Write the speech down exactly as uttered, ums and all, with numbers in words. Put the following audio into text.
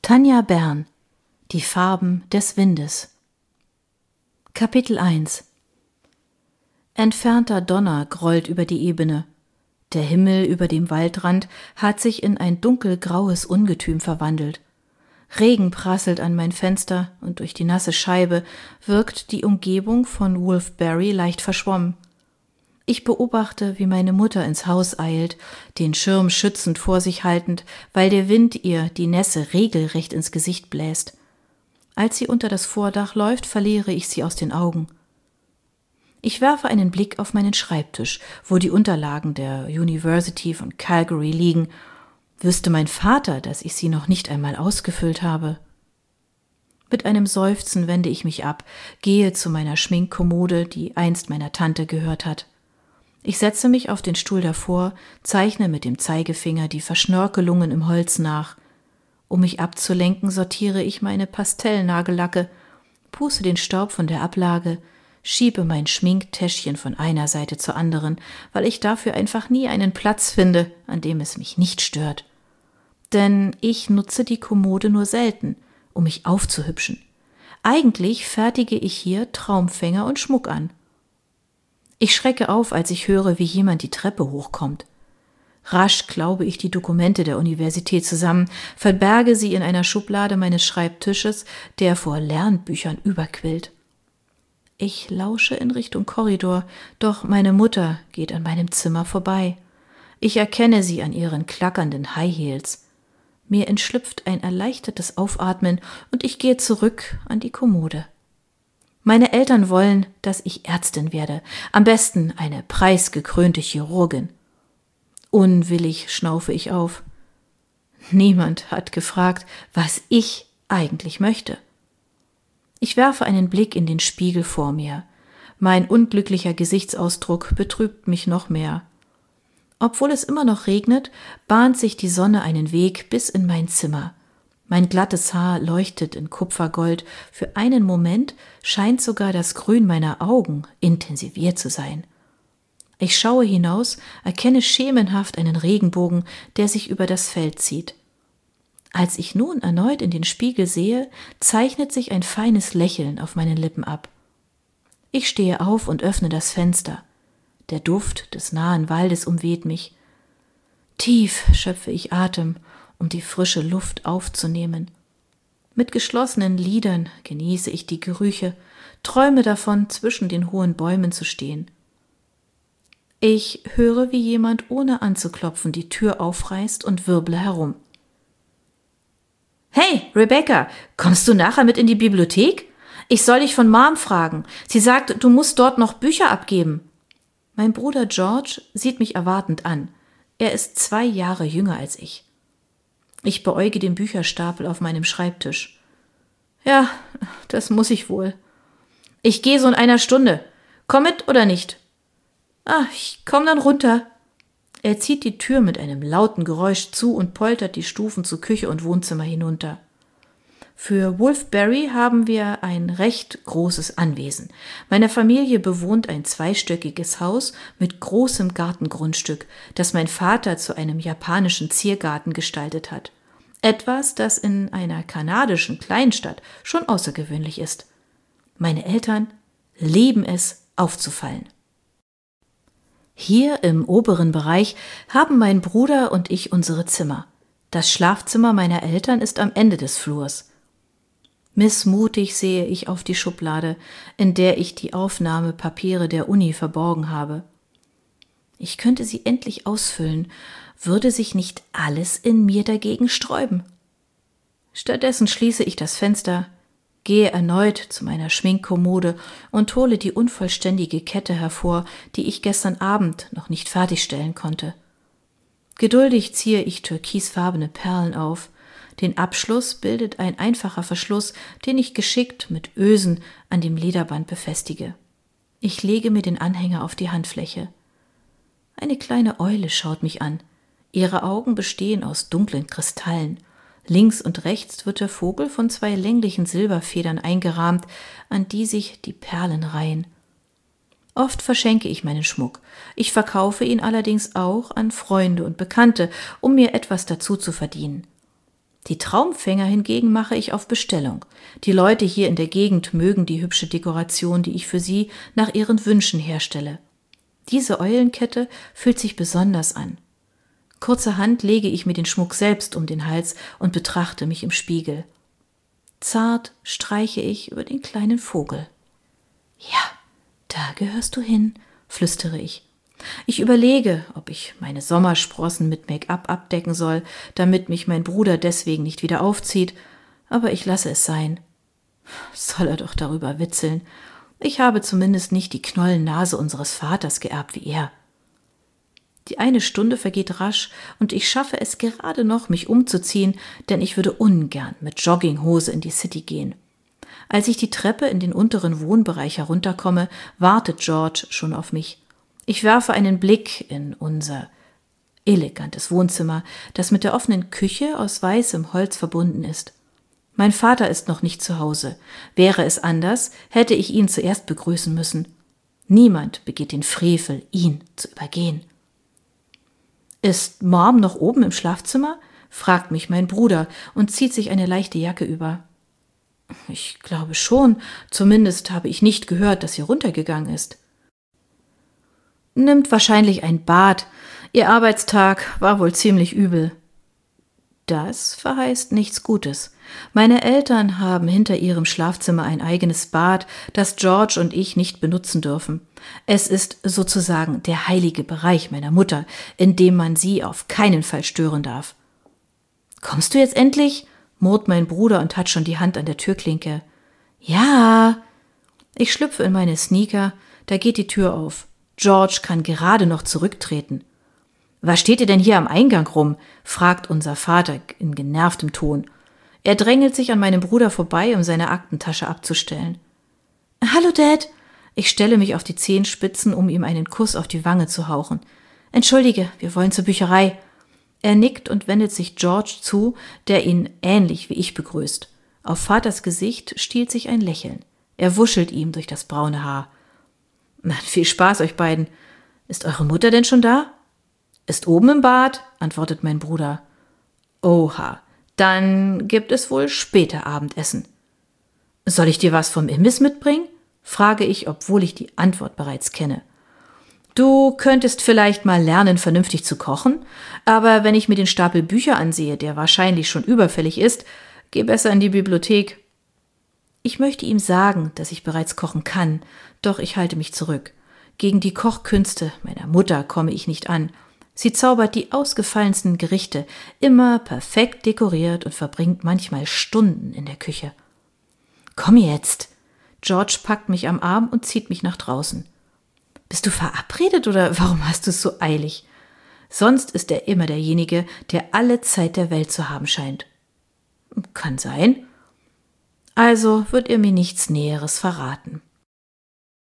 Tanja Bern, Die Farben des Windes. Kapitel eins. Entfernter Donner grollt über die Ebene. Der Himmel über dem Waldrand hat sich in ein dunkelgraues Ungetüm verwandelt. Regen prasselt an mein Fenster und durch die nasse Scheibe wirkt die Umgebung von Wolfberry leicht verschwommen. Ich beobachte, wie meine Mutter ins Haus eilt, den Schirm schützend vor sich haltend, weil der Wind ihr die Nässe regelrecht ins Gesicht bläst. Als sie unter das Vordach läuft, verliere ich sie aus den Augen. Ich werfe einen Blick auf meinen Schreibtisch, wo die Unterlagen der University von Calgary liegen. Wüsste mein Vater, dass ich sie noch nicht einmal ausgefüllt habe. Mit einem Seufzen wende ich mich ab, gehe zu meiner Schminkkommode, die einst meiner Tante gehört hat. Ich setze mich auf den Stuhl davor, zeichne mit dem Zeigefinger die Verschnörkelungen im Holz nach. Um mich abzulenken, sortiere ich meine Pastellnagellacke, puste den Staub von der Ablage, schiebe mein Schminktäschchen von einer Seite zur anderen, weil ich dafür einfach nie einen Platz finde, an dem es mich nicht stört. Denn ich nutze die Kommode nur selten, um mich aufzuhübschen. Eigentlich fertige ich hier Traumfänger und Schmuck an. Ich schrecke auf, als ich höre, wie jemand die Treppe hochkommt. Rasch klaube ich die Dokumente der Universität zusammen, verberge sie in einer Schublade meines Schreibtisches, der vor Lernbüchern überquillt. Ich lausche in Richtung Korridor, doch meine Mutter geht an meinem Zimmer vorbei. Ich erkenne sie an ihren klackernden High Heels. Mir entschlüpft ein erleichtertes Aufatmen und ich gehe zurück an die Kommode. Meine Eltern wollen, dass ich Ärztin werde, am besten eine preisgekrönte Chirurgin. Unwillig schnaufe ich auf. Niemand hat gefragt, was ich eigentlich möchte. Ich werfe einen Blick in den Spiegel vor mir. Mein unglücklicher Gesichtsausdruck betrübt mich noch mehr. Obwohl es immer noch regnet, bahnt sich die Sonne einen Weg bis in mein Zimmer. Mein glattes Haar leuchtet in Kupfergold. Für einen Moment scheint sogar das Grün meiner Augen intensiviert zu sein. Ich schaue hinaus, erkenne schemenhaft einen Regenbogen, der sich über das Feld zieht. Als ich nun erneut in den Spiegel sehe, zeichnet sich ein feines Lächeln auf meinen Lippen ab. Ich stehe auf und öffne das Fenster. Der Duft des nahen Waldes umweht mich. Tief schöpfe ich Atem, um die frische Luft aufzunehmen. Mit geschlossenen Lidern genieße ich die Gerüche, träume davon, zwischen den hohen Bäumen zu stehen. Ich höre, wie jemand ohne anzuklopfen die Tür aufreißt und wirble herum. »Hey, Rebecca, kommst du nachher mit in die Bibliothek? Ich soll dich von Mom fragen. Sie sagt, du musst dort noch Bücher abgeben.« Mein Bruder George sieht mich erwartend an. Er ist zwei Jahre jünger als ich. Ich beäuge den Bücherstapel auf meinem Schreibtisch. »Ja, das muss ich wohl. Ich gehe so in einer Stunde. Komm mit oder nicht?« »Ah, ich komm dann runter.« Er zieht die Tür mit einem lauten Geräusch zu und poltert die Stufen zu Küche und Wohnzimmer hinunter. Für Wolfberry haben wir ein recht großes Anwesen. Meine Familie bewohnt ein zweistöckiges Haus mit großem Gartengrundstück, das mein Vater zu einem japanischen Ziergarten gestaltet hat. Etwas, das in einer kanadischen Kleinstadt schon außergewöhnlich ist. Meine Eltern lieben es, aufzufallen. Hier im oberen Bereich haben mein Bruder und ich unsere Zimmer. Das Schlafzimmer meiner Eltern ist am Ende des Flurs. Missmutig sehe ich auf die Schublade, in der ich die Aufnahmepapiere der Uni verborgen habe. Ich könnte sie endlich ausfüllen, würde sich nicht alles in mir dagegen sträuben. Stattdessen schließe ich das Fenster, gehe erneut zu meiner Schminkkommode und hole die unvollständige Kette hervor, die ich gestern Abend noch nicht fertigstellen konnte. Geduldig ziehe ich türkisfarbene Perlen auf. Den Abschluss bildet ein einfacher Verschluss, den ich geschickt mit Ösen an dem Lederband befestige. Ich lege mir den Anhänger auf die Handfläche. Eine kleine Eule schaut mich an. Ihre Augen bestehen aus dunklen Kristallen. Links und rechts wird der Vogel von zwei länglichen Silberfedern eingerahmt, an die sich die Perlen reihen. Oft verschenke ich meinen Schmuck. Ich verkaufe ihn allerdings auch an Freunde und Bekannte, um mir etwas dazu zu verdienen. Die Traumfänger hingegen mache ich auf Bestellung. Die Leute hier in der Gegend mögen die hübsche Dekoration, die ich für sie nach ihren Wünschen herstelle. Diese Eulenkette fühlt sich besonders an. Kurzerhand lege ich mir den Schmuck selbst um den Hals und betrachte mich im Spiegel. Zart streiche ich über den kleinen Vogel. Ja, da gehörst du hin, flüstere ich. Ich überlege, ob ich meine Sommersprossen mit Make-up abdecken soll, damit mich mein Bruder deswegen nicht wieder aufzieht, aber ich lasse es sein. Soll er doch darüber witzeln. Ich habe zumindest nicht die Knollennase unseres Vaters geerbt wie er. Die eine Stunde vergeht rasch und ich schaffe es gerade noch, mich umzuziehen, denn ich würde ungern mit Jogginghose in die City gehen. Als ich die Treppe in den unteren Wohnbereich herunterkomme, wartet George schon auf mich. Ich werfe einen Blick in unser elegantes Wohnzimmer, das mit der offenen Küche aus weißem Holz verbunden ist. Mein Vater ist noch nicht zu Hause. Wäre es anders, hätte ich ihn zuerst begrüßen müssen. Niemand begeht den Frevel, ihn zu übergehen. »Ist Mom noch oben im Schlafzimmer?« fragt mich mein Bruder und zieht sich eine leichte Jacke über. »Ich glaube schon, zumindest habe ich nicht gehört, dass sie runtergegangen ist.« »Nimmt wahrscheinlich ein Bad. Ihr Arbeitstag war wohl ziemlich übel.« Das verheißt nichts Gutes. Meine Eltern haben hinter ihrem Schlafzimmer ein eigenes Bad, das George und ich nicht benutzen dürfen. Es ist sozusagen der heilige Bereich meiner Mutter, in dem man sie auf keinen Fall stören darf. »Kommst du jetzt endlich?« murrt mein Bruder und hat schon die Hand an der Türklinke. »Ja!« Ich schlüpfe in meine Sneaker, da geht die Tür auf. George kann gerade noch zurücktreten. »Was steht ihr denn hier am Eingang rum?« fragt unser Vater in genervtem Ton. Er drängelt sich an meinem Bruder vorbei, um seine Aktentasche abzustellen. »Hallo, Dad!« Ich stelle mich auf die Zehenspitzen, um ihm einen Kuss auf die Wange zu hauchen. »Entschuldige, wir wollen zur Bücherei.« Er nickt und wendet sich George zu, der ihn ähnlich wie ich begrüßt. Auf Vaters Gesicht stiehlt sich ein Lächeln. Er wuschelt ihm durch das braune Haar. »Na, viel Spaß euch beiden. Ist eure Mutter denn schon da?« »Ist oben im Bad«, antwortet mein Bruder. »Oha, dann gibt es wohl später Abendessen.« »Soll ich dir was vom Imbiss mitbringen?« frage ich, obwohl ich die Antwort bereits kenne. »Du könntest vielleicht mal lernen, vernünftig zu kochen, aber wenn ich mir den Stapel Bücher ansehe, der wahrscheinlich schon überfällig ist, geh besser in die Bibliothek.« Ich möchte ihm sagen, dass ich bereits kochen kann, doch ich halte mich zurück. Gegen die Kochkünste meiner Mutter komme ich nicht an. Sie zaubert die ausgefallensten Gerichte, immer perfekt dekoriert und verbringt manchmal Stunden in der Küche. »Komm jetzt!« George packt mich am Arm und zieht mich nach draußen. »Bist du verabredet oder warum hast du es so eilig?« Sonst ist er immer derjenige, der alle Zeit der Welt zu haben scheint. »Kann sein.« Also wird er mir nichts Näheres verraten.